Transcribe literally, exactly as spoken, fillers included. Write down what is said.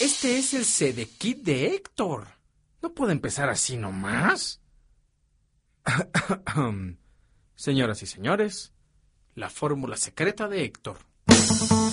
Este es el Sedekit de Héctor. No puedo empezar así nomás. Señoras y señores, la fórmula secreta de Héctor.